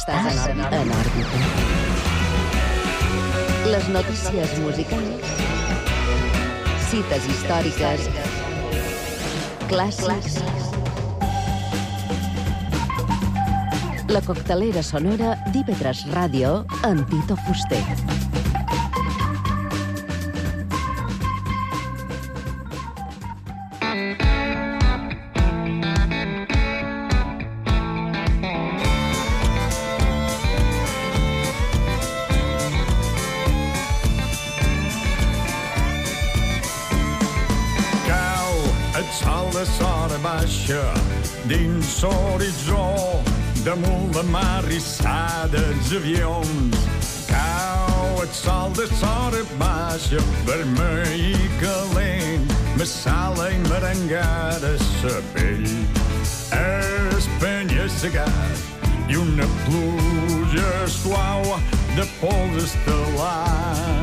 Estàs en òrbita. Les notícies musicals, cites històriques, clàssics, la coctelera sonora d'IV3 Ràdio amb Tito Fuster. Dins l'horitzó, damunt la mar rissada els avions. Cau el sol de l'hora baixa, vermell i calent, massala i merengada sa pell. És penya-segat i una pluja suau de pols estel·lar.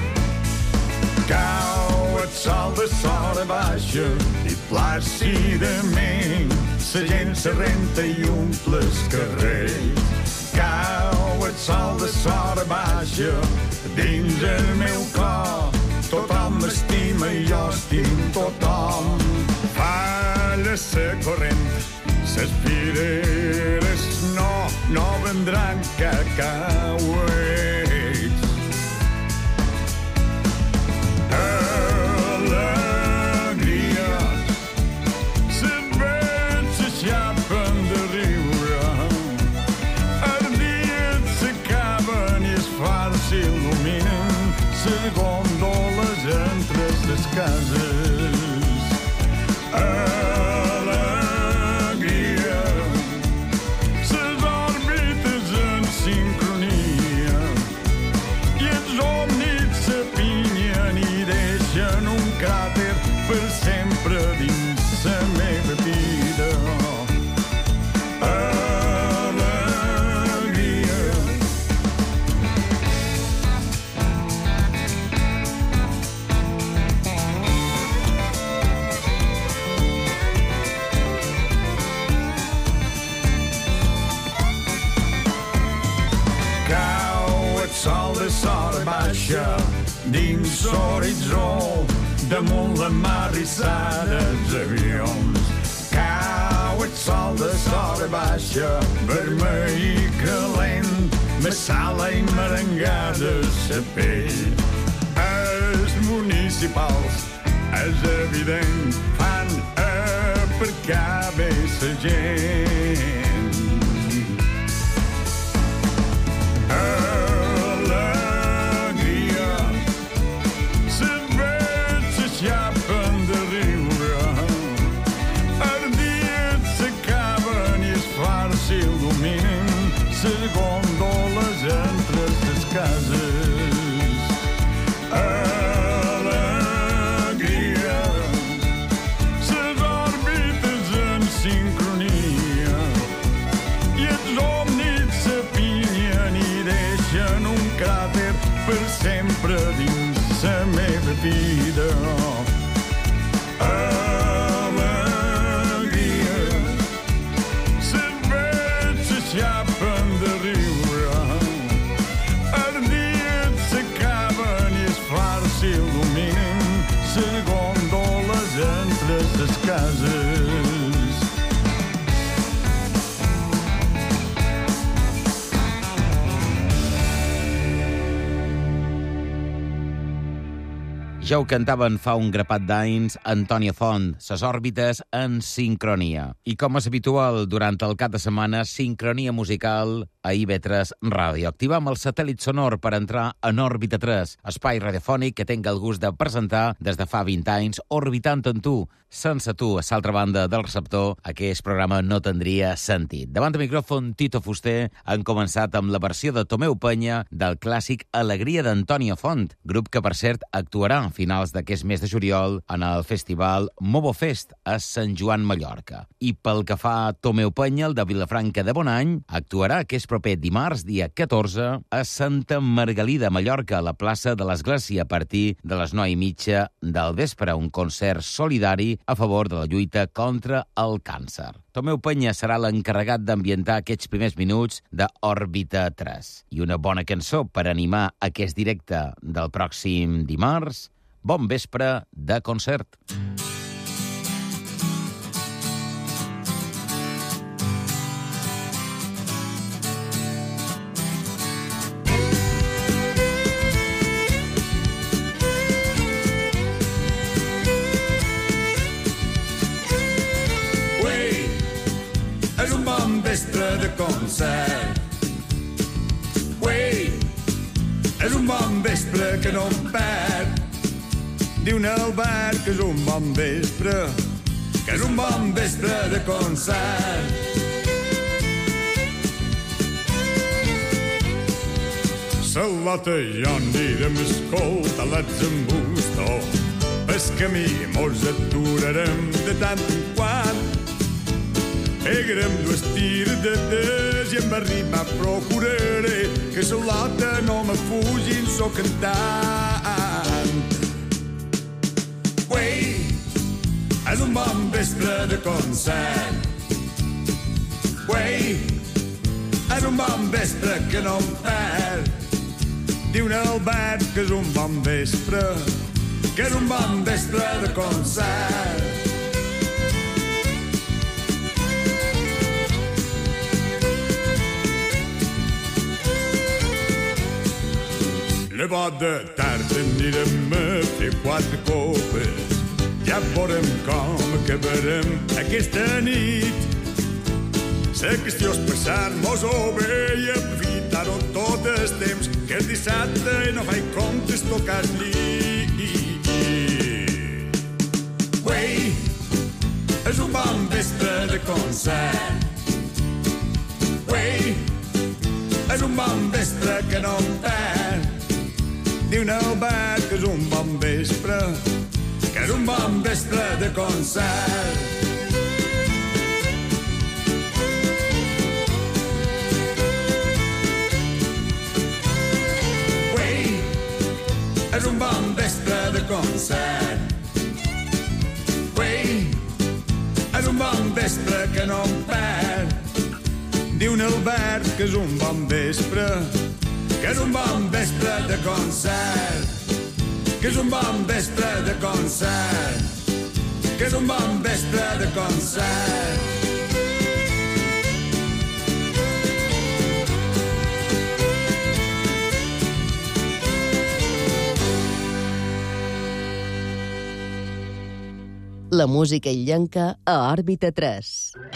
Cau el sol de l'hora baixa i plàcidament la gent se renta i omple els carrers. Cau el sol de l'hora baixa dins el meu cor. Tothom m'estima i jo estim tothom. Falla la corrent, les pireres no vendran cacauets. Gondoles entre les cases. Alegria, les òrbites en sincronia i els òmnids s'apinyen i deixen un cràter per sempre dins la meva vida. Dins l'horitzó, damunt la mar rissada els avions. Cau el sol de l'hora baixa, vermell i calent, massala i merengada sa pell. Els municipals, és evident, fan aparcar bé sa gent. Les gondoles entre les cases. Alegria, les òrbites en sincronia i els òmnids s'apinyen i deixen un cràter per sempre dins la meva vida. Ja ho cantaven fa un grapat d'anys Antònia Font, ses òrbites en sincronia. I com és habitual, durant el cap de setmana, sincronia musical a IV3 Ràdio. Activam el satèl·lit sonor per entrar en Òrbita 3, espai radiofònic que tinc el gust de presentar des de fa 20 anys, orbitant en tu. Sense tu, a l'altra banda del receptor, aquest programa no tindria sentit. Davant del micròfon, Tito Fuster, han començat amb la versió de Tomeu Penya del clàssic Alegria d'Antònia Font, grup que, per cert, actuarà a finals d'aquest mes de juliol en el festival Mobo Fest a Sant Joan, Mallorca. I pel que fa a Tomeu Penya, el de Vilafranca de Bonany, actuarà aquest proper dimarts, dia 14, a Santa Margalida, Mallorca, a la plaça de l'Església, a partir de les 9:30 del vespre, un concert solidari a favor de la lluita contra el càncer. Tomeu Penya serà l'encarregat d'ambientar aquests primers minuts d'Òrbita 3. I una bona cançó per animar aquest directe del pròxim dimarts. Bon vespre de concert. És un bon vespre de concert. Uei, és un bon vespre que no em perd. Diu Albert que és un bon vespre, que és un bon vespre de concert. Salota Johnny de m'escolta l'Atzembustó. Pel camí mos aturarem de tant en quant. Pegarem dues tiradetes i en arribar procuraré que Salota no me fugin so cantant. Uei, és un bon vespre de concert. Uei, és un bon vespre que no em perd. Diu Albert que és un bon vespre, que és un bon vespre de concert. La bona tarda anirem a fer 4 copes. Ja veurem com acabarem aquesta nit. La qüestió és passar-nos-ho bé i aprofitar-ho tot el temps, que és dissabte i no faig comptes tocar el llit. Uei, és un bon vespre de concert. Uei, és un bon vespre que no em perd. Diu Albert que és un bon vespre, que és un bon vespre de concert. Uei, és un bon vespre de concert. Uei, és un bon vespre que no em perd. Diu Albert que és un bon vespre, que és un bon vespre de concert, que és un bon vespre de concert, que és un bon vespre de concert. La música illenca a Òrbita 3.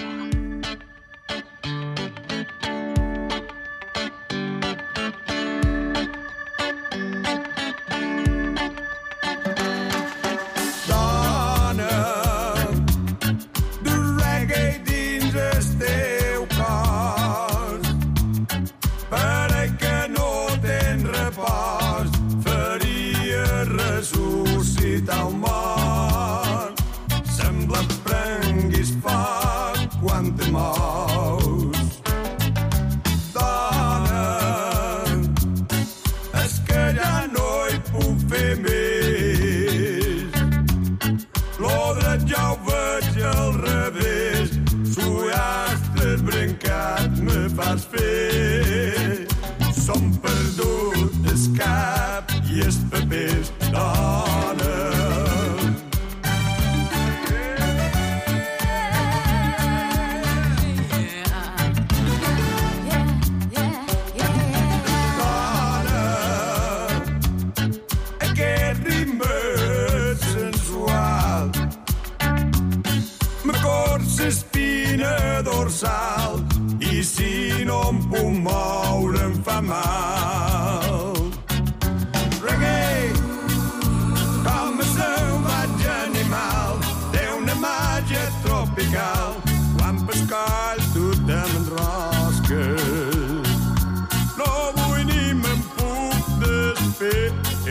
I si no em puc moure em fa mal. Reggae, com a salvatge animal, té una màgia tropical. Quan pescar tu te m'enrosques, no vull ni me'n puc desfer.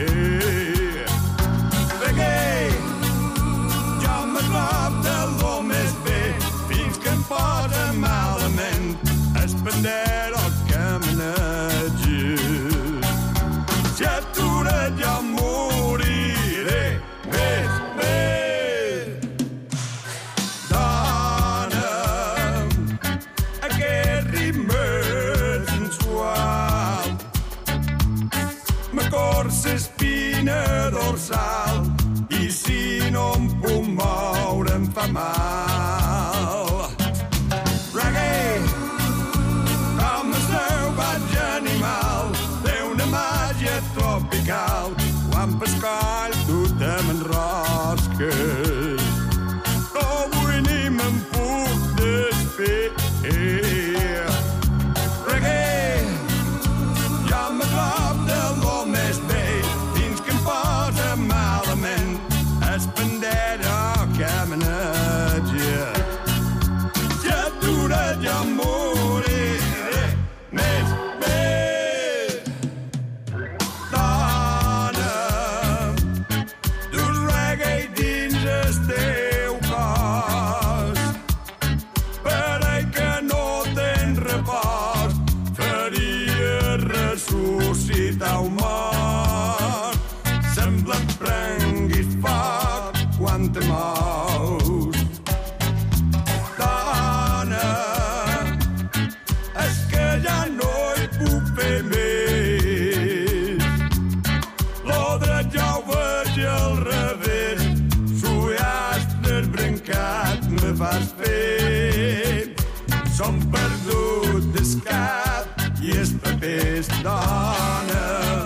Reggae, jo me trob de lo més bé, fins que em posa malament el pandero que dorsal i si no em puc moure em fa mal. Reggae, com el seu vaig animal, té una màgia tropical, quan pescoll tu te m'enrosques. No vull ni me'n puc desfer. Reggae, jo m'agrop de lo més vell, fins que em posa malament el pandero que maneja. Si atura jo moriré més bé. Dona, dus reggae dins el teu cos, parell que no tens repòs, faria ressuscitar un mort. Sembla que prenguis foc quan te mous. Dona, és que ja no hi puc fer més. Lo dret ja ho veig al revés, s'ullastres brencat me fas fer. Som perdut del cap i els papers. Dona,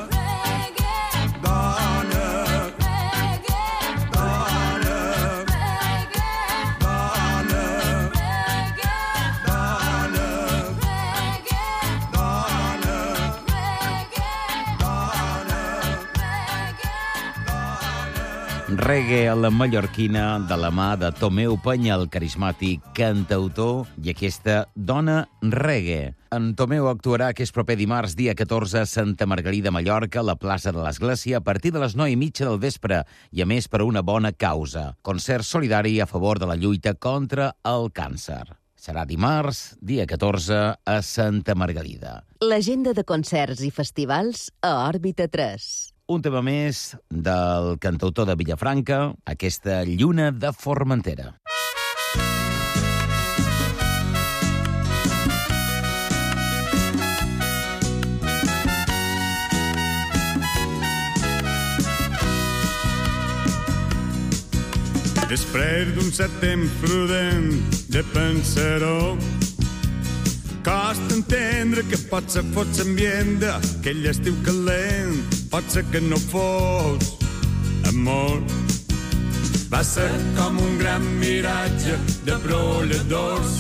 dona, dona, dona, dona, Reggae a la mallorquina de la mà de Tomeu Peña, el carismàtic cantautor, i aquesta dona reggae. En Tomeu actuarà aquest proper dimarts, dia 14, a Santa Margarida, Mallorca, a la plaça de l'Església, a partir de les 9:30 del vespre, i a més per una bona causa. Concert solidari a favor de la lluita contra el càncer. Serà dimarts, dia 14, a Santa Margarida. L'agenda de concerts i festivals a Òrbita 3. Un tema més del cantautor de Vilafranca, aquesta Lluna de Formentera. Després d'un cert temps prudent de pensar-ho, costa entendre que potser fos ambient d'aquell estiu calent, potser que no fos amor. Va ser com un gran miratge de brolladors,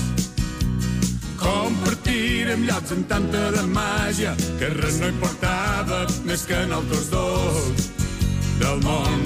compartirem llocs amb tanta de màgia que res no importava més que nosaltres dos del món.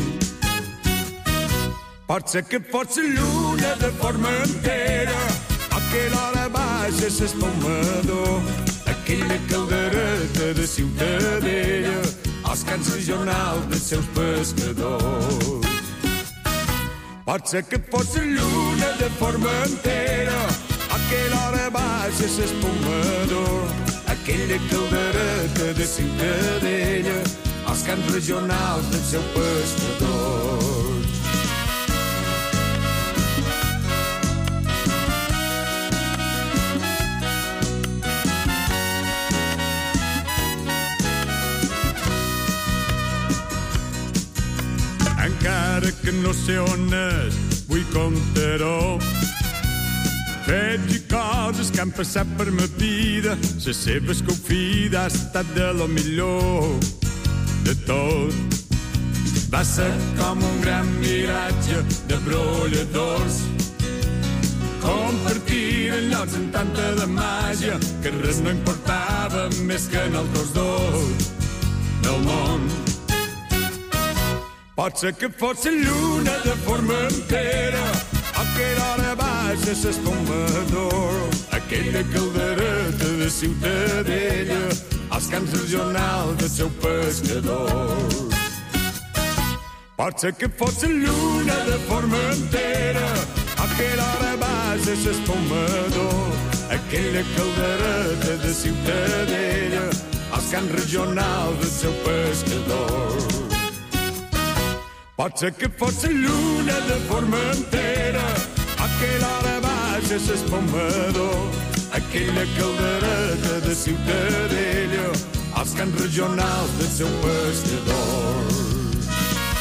Pot ser que fos la lluna de Formentera, aquella hora baixa s'esfumador, aquella caldereta de Ciutadella, els cants regionals dels seus pescadors. Pot ser que fos la lluna de Formentera, aquella hora baixa s'esfumador, aquella caldereta de Ciutadella, els cants regionals dels seus pescadors. Encara que no sé on és, vull contar-ho. Fets i coses que han passat per ma vida, la seva escofida ha estat de lo millor de tot. Va ser com un gran miratge de brolladors, compartiren llocs amb tanta de màgia que res no importava més que nosaltres dos del món. Pot ser que fos la lluna de Formentera, aquella hora baixa s'esfumador, aquella caldereta de Ciutadella, els camps regionals del seu pescador. Pot ser que fos la lluna de Formentera, aquella hora baixa s'esfumador, aquella caldereta de Ciutadella, els camps regionals del seu pescador. Pot ser que fos la lluna de Formentera, aquella hora baixa s'esfumador, aquella caldereta de Ciutadella, els cants regionals del seu pescador.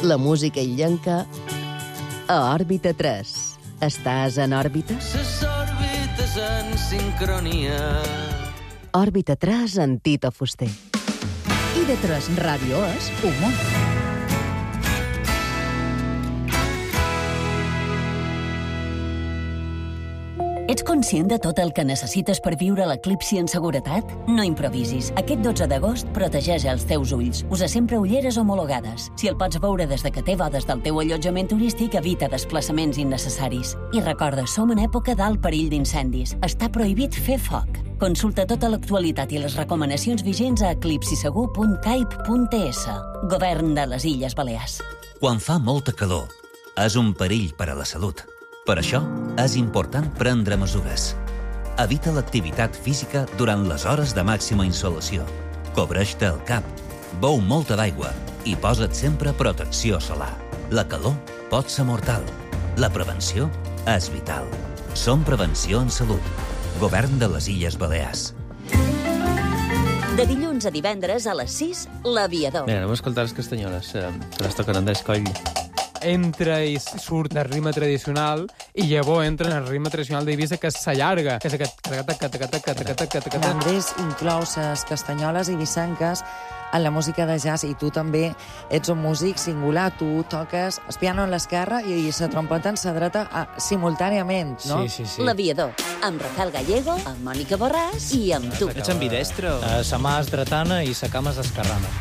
La música illenca a Òrbita 3. Estàs en òrbita? Les òrbites en sincronia. Òrbita 3 en Tito Fuster. IB3 Ràdio és humor. Ets conscient de tot el que necessites per viure l'eclipsi en seguretat? No improvisis. Aquest 12 d'agost protegeix els teus ulls. Usa sempre ulleres homologades. Si el pots veure des de que té bodes del teu allotjament turístic, evita desplaçaments innecessaris. I recorda, som en època d'alt perill d'incendis. Està prohibit fer foc. Consulta tota l'actualitat i les recomanacions vigents a eclipsisegur.caip.ts. Govern de les Illes Balears. Quan fa molta calor, és un perill per a la salut. Per això, és important prendre mesures. Evita l'activitat física durant les hores de màxima insolació. Cobreix-te el cap, beu molta d'aigua i posa't sempre protecció solar. La calor pot ser mortal. La prevenció és vital. Som Prevenció en Salut. Govern de les Illes Balears. De dilluns a divendres a les 6, L'Aviador. Mira, anem a escoltar les castanyoles, que les toquen Andrés Coll. Entra i surt el ritme tradicional i llavors entra en el ritme tradicional d'Eivissa, que s'allarga, que és aquest... L'Andrés inclou les castanyoles eivissenques en la música de jazz, i tu també ets un músic singular. Tu toques el piano en l'esquerra i la trompeta en la dreta simultàniament, no? Sí. L'Aviador, amb Rafael Gallego, amb Mònica Borràs i amb tu. Ets ambidestre? Sa mà és dretana i sa cama és esquerrana.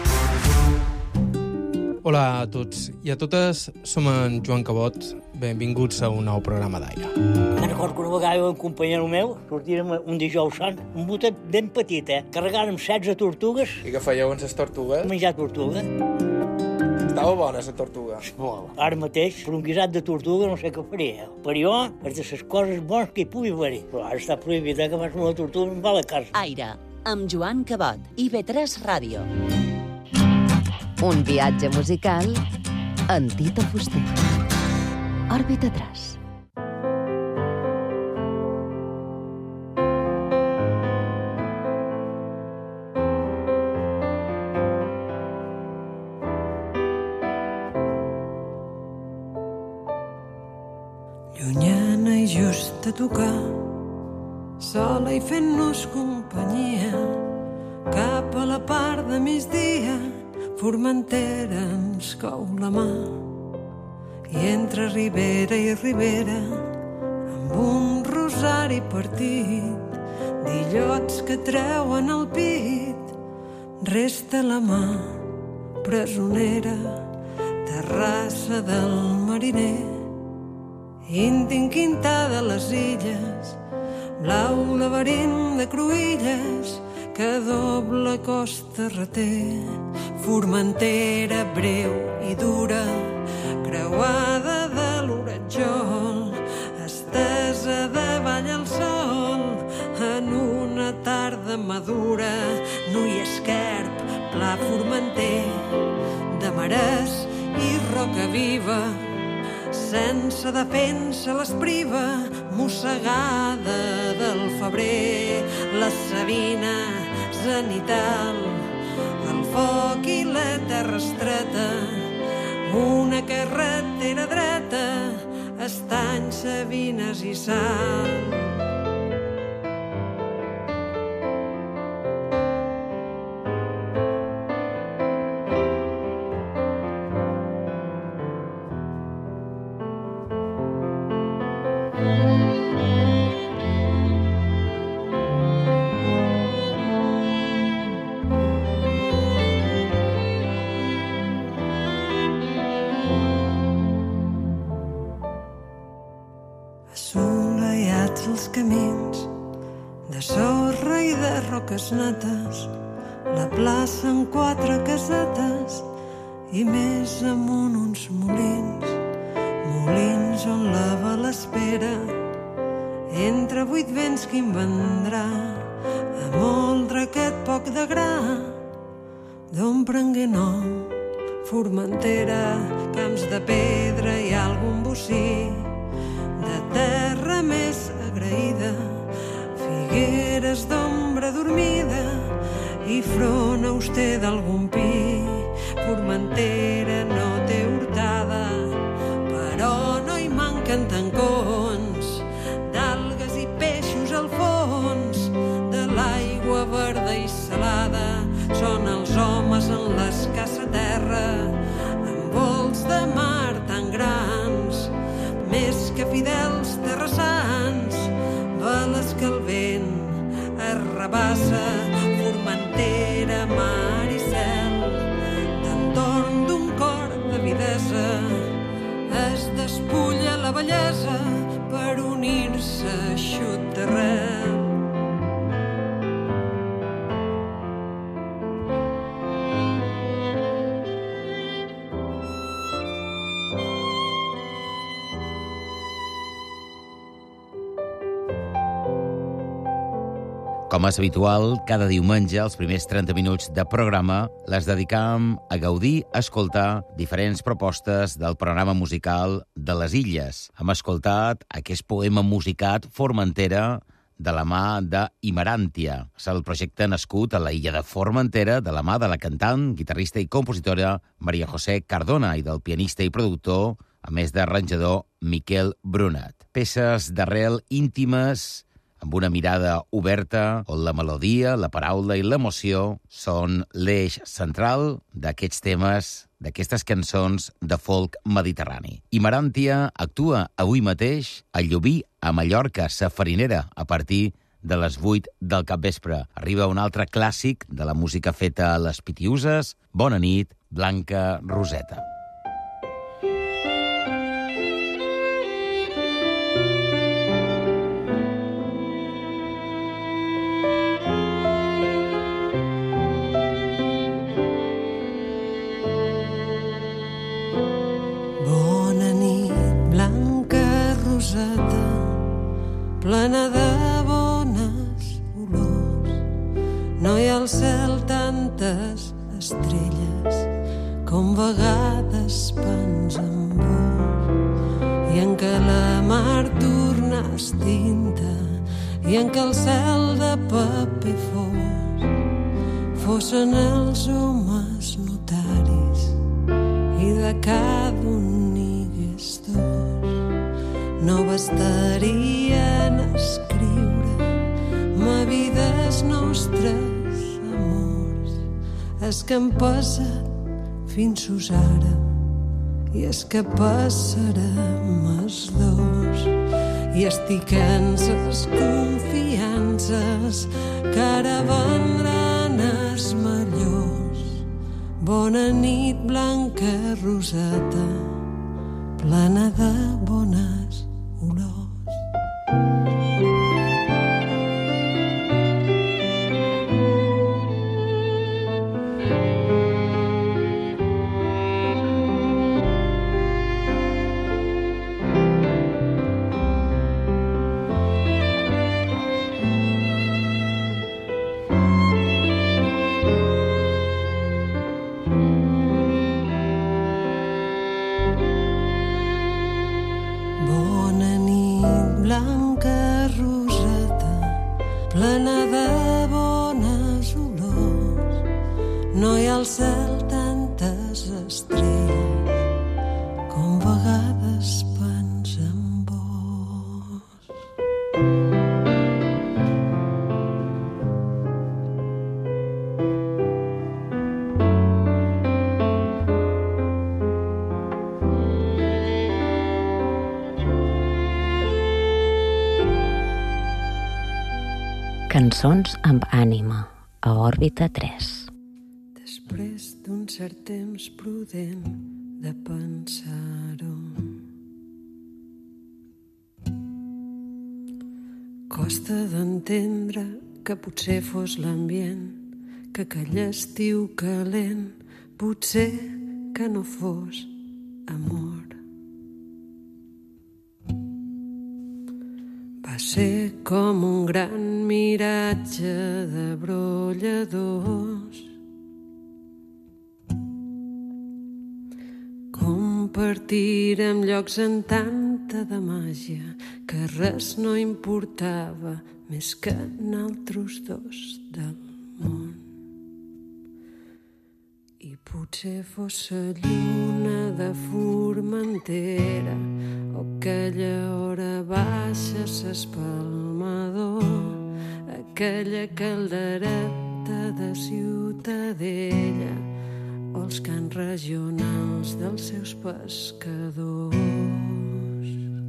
Hola a tots i a totes, som en Joan Cabot. Benvinguts a un nou programa d'Aire. Me'n recordo que una vegada un companyero meu sortirem un dijous sant, un botet ben petit, carregàrem 16 tortugues. I què fèieu amb les tortugues? Menjar tortuga. Estava bona, la tortuga. Molt. Ara mateix, per un guisat de tortuga no sé què faria. Per jo, és de les coses bones que hi pugui haver. Però ara està prohibit que fas una tortuga i em va a la casa. Aire, amb Joan Cabot, IB3 Ràdio. Un viatge musical en Tito Fuster. Òrbita 3. Llunyana i just a tocar, sola i fent-nos companyia, cap a la part de migdia, Formentera ens cou la mà. I entre ribera i ribera, amb un rosari partit, d'illots que treuen el pit, resta la mà presonera, terrassa del mariner. Íntim quintà de les illes, blau laberint de cruïlles, que doble costa reté. Formentera breu i dura, creuada de l'oratjol, estesa davall al sol, en una tarda madura. Nu i esquerp, pla formenter, de marès i roca viva, sense defensa les priva, mossegada del febrer, la savina zenital, el foc i la terra estreta, una carretera dreta, estany, savines i sal. Assolellats els camins de sorra i de roques netes, la plaça amb 4 casetes i més amunt uns molins, molins on lava l'espera, entre 8 vents que en vendrà, a moldre aquest poc de gra, d'on prengué nom Formentera, camps de pedra i algun bocí, de terra més agraïda, figueres d'ombra dormida i front auster d'algun pi. Formentera no té canten cons d'algues i peixos al fons de l'aigua verda i salada. Són els homes en l'escassa terra amb vols de mar tan grans, més que fidels terrassans, veles que el vent arrabassa, Formentera, mar i cel, d'entorn d'un cor de videsa es despulla la bellesa per unir-se eixut d'arrel. Com és habitual, cada diumenge, els primers 30 minuts de programa les dedicam a gaudir, a escoltar diferents propostes del programa musical de les Illes. Hem escoltat aquest poema musicat Formentera de la mà d'Imaràntia. És el projecte nascut a la illa de Formentera de la mà de la cantant, guitarrista i compositora Maria José Cardona i del pianista i productor, a més d'arranjador, Miquel Brunat. Peces d'arrel íntimes, amb una mirada oberta, on la melodia, la paraula i l'emoció són l'eix central d'aquests temes, d'aquestes cançons de folk mediterrani. Imaràntia actua avui mateix a Llubí, a Mallorca, sa farinera, a partir de les 8 del capvespre. Arriba un altre clàssic de la música feta a les Pitiuses. Bona nit, Blanca Roseta. Plena de bones olors, no hi ha al cel tantes estrelles com vegades pensen vos, i en què la mar tornàs tinta i en què el cel de paper fossin els homes notaris i de cada un n'higués dos. No bastarien escriure ma vida els nostres amors, els que han passat fins ara i els que passarem els dos, i estic-ens les confiances que ara vendran els millors. Bona nit, Blanca Roseta, plena de bones olors. Cançons amb ànima, a Òrbita 3. Després d'un cert temps prudent de pensar-ho, costa d'entendre que potser fos l'ambient, que aquell estiu calent potser que no fos amor. Va ser com un gran miratge de brolladors, compartirem llocs en tanta de màgia que res no importava més que naltros dos del món. I potser fos la lluna de Formentera o aquella hora baixa s'espalmador, aquella caldereta de Ciutadella o els cants regionals dels seus pescadors.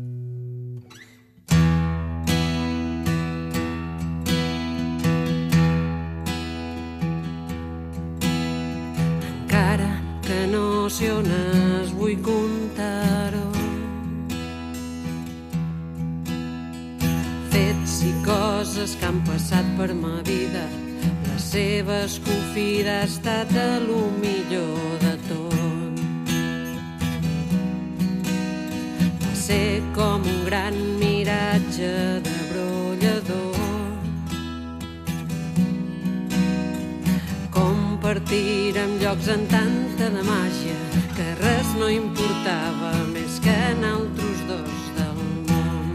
Encara que no sé on es vull contar-ho, fets i coses que han passat per ma vida, la seva escofida ha estat de lo millor de tot. Va ser com un gran miratge de brollador, compartirem llocs en tanta de màgia que res no importava més que naltros dos del món.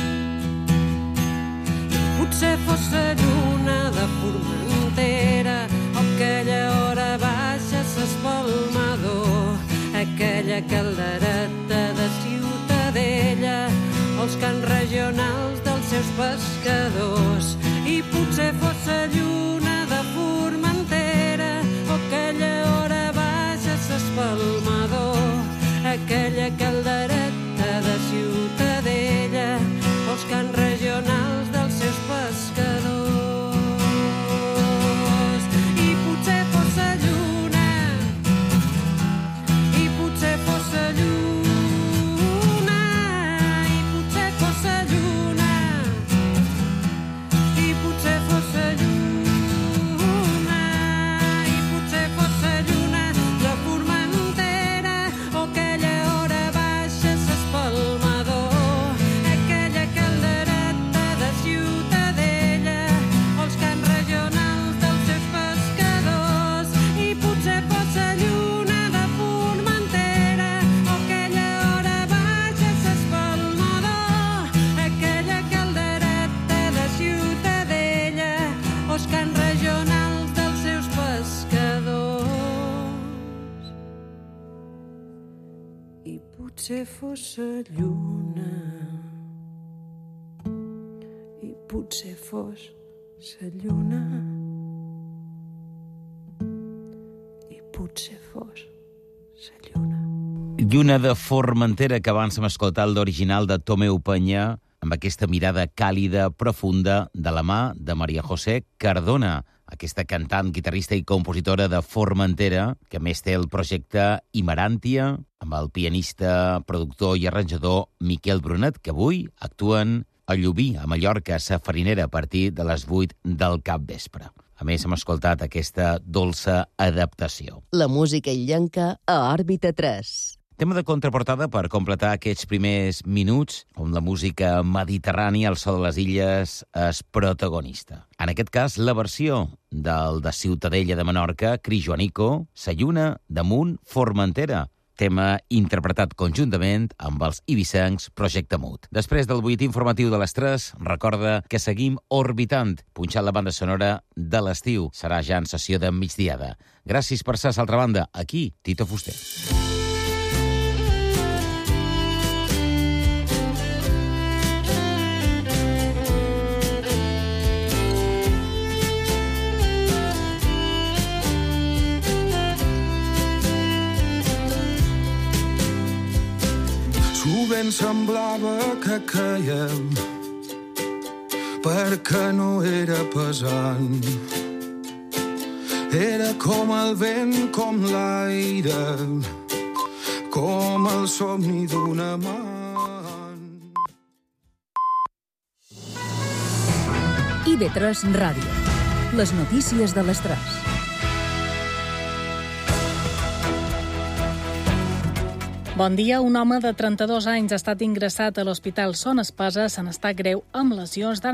Potser fos la lluna de Formentera o aquella hora baixa s'espalmador, aquella caldereta de Ciutadella o els cants regionals dels seus pescadors. I potser fos la lluna de Formentera o aquella hora baixa s'espalmador, aquella caldereta de Ciutadella o els cants regionals dels seus pescadors. I potser fos la lluna, i potser fos la lluna, i potser fos la lluna, i potser fos la lluna, i potser fos la lluna de Formentera o aquella hora baixa s'espalmador, aquella caldereta de Ciutadella o els cants regionals dels seus pescadors. I potser fos la lluna de Formentera o aquella hora baixa s'espalmador, aquella caldereta de Ciutadella o els cants regionals dels seus pescadors. I potser fos la lluna, i potser fos la lluna, i potser fos la lluna. Lluna de Formentera, que abans hem escoltat l'original de Tomeu Peña, amb aquesta mirada càlida, profunda, de la mà de María José Cardona, aquesta cantant, guitarrista i compositora de Formentera, que més té el projecte Imaràntia, amb el pianista, productor i arranjador Miquel Brunet, que avui actuen a Llubí, a Mallorca, a Sa Farinera, a partir de les 8 del capvespre. A més, hem escoltat aquesta dolça adaptació. La música illenca a Òrbita 3. Tema de contraportada per completar aquests primers minuts on la música mediterrània, el so de les illes, és protagonista. En aquest cas, la versió del de Ciutadella de Menorca, Cris Joanico, Sa lluna damunt Formentera, tema interpretat conjuntament amb els ibicencs Projecte Mut. Després del butlletí informatiu de les 3, recorda que seguim orbitant, punxant la banda sonora de l'estiu. Serà ja en sessió de migdiada. Gràcies per ser a l'altra banda. Aquí, Tito Fuster. Sovint semblava que caiem perquè no era pesant. Era com el vent, com l'aire, com el somni d'una amant. IB3 Ràdio. Les notícies de les 3. Bon dia. Un home de 32 anys ha estat ingressat a l'Hospital Son Espasa, se n'està greu amb lesions